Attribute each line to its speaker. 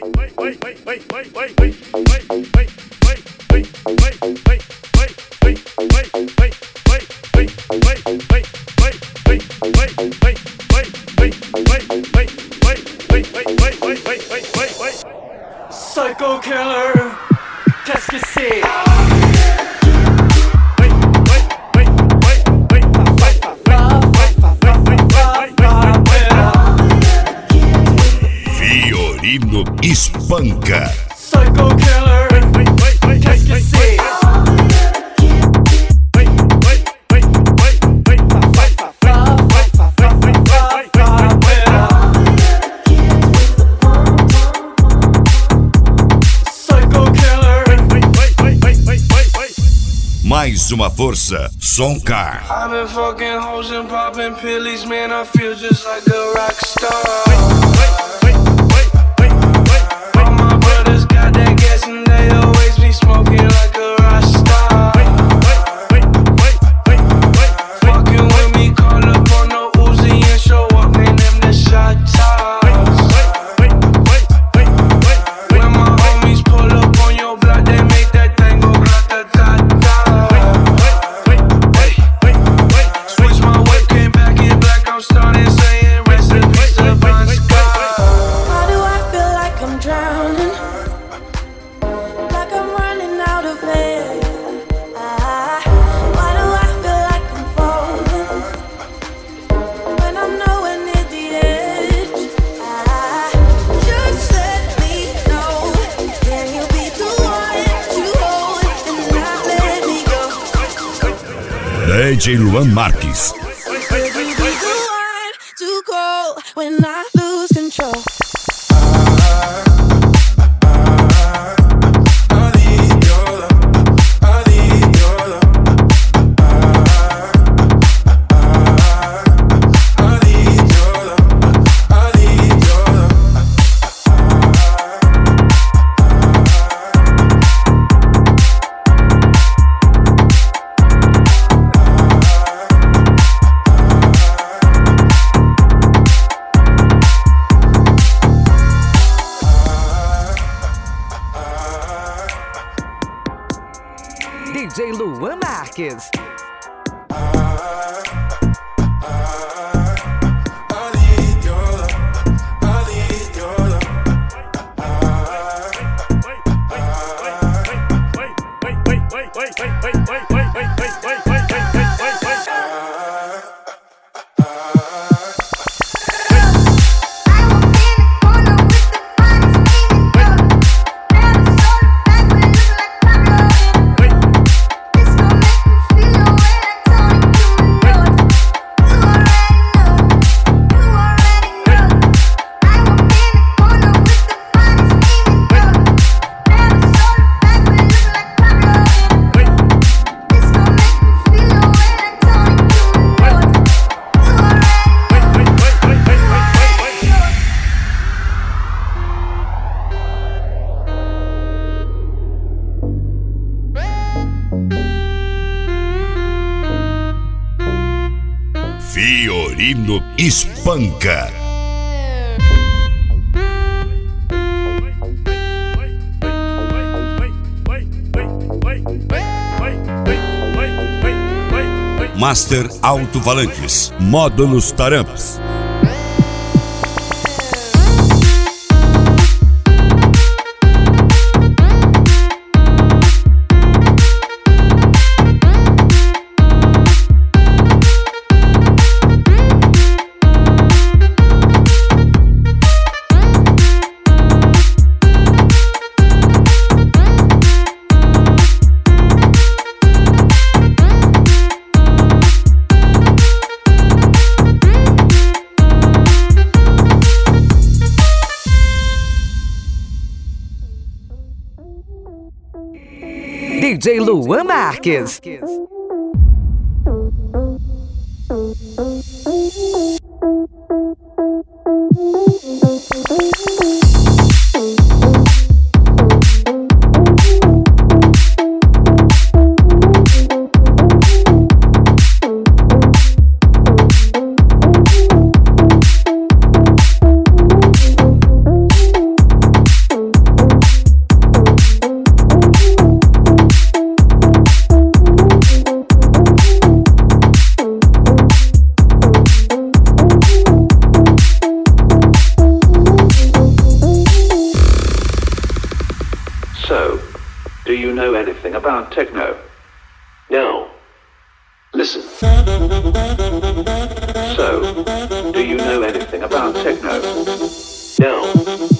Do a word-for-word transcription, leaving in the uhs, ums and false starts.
Speaker 1: Psycho killer, qu'est-ce que c'est?
Speaker 2: Fiorino espanca.
Speaker 1: Psycho killer, qu'est-ce que c'est?
Speaker 2: Mais uma força, Soncar.
Speaker 3: I've been fucking hoes and popping pillies, man, I feel just like a rock star. All my brothers got that gas and they always be smoking like a rock star. Fucking with me, call up on the Uzi and show up, man, them the shot toss. When my homies pull up on your block, they make that thing go grata-ta-ta. Started saying recipes to Bon Scott.
Speaker 4: Why do I feel like I'm drowning? Like I'm running out of air. Ah, why do I feel like I'm falling when I'm nowhere near the edge? Ah, just let me know. Can you be the one to hold and not let me go?
Speaker 2: D J Luan Marques.
Speaker 4: When I lose control.
Speaker 5: D J Luan Marques.
Speaker 2: Fiorino espanca. Master Alto-Falantes, módulos Taramps.
Speaker 5: D J Luan Marques.
Speaker 6: you know anything about techno? No. Listen. So, do you know anything about techno? No.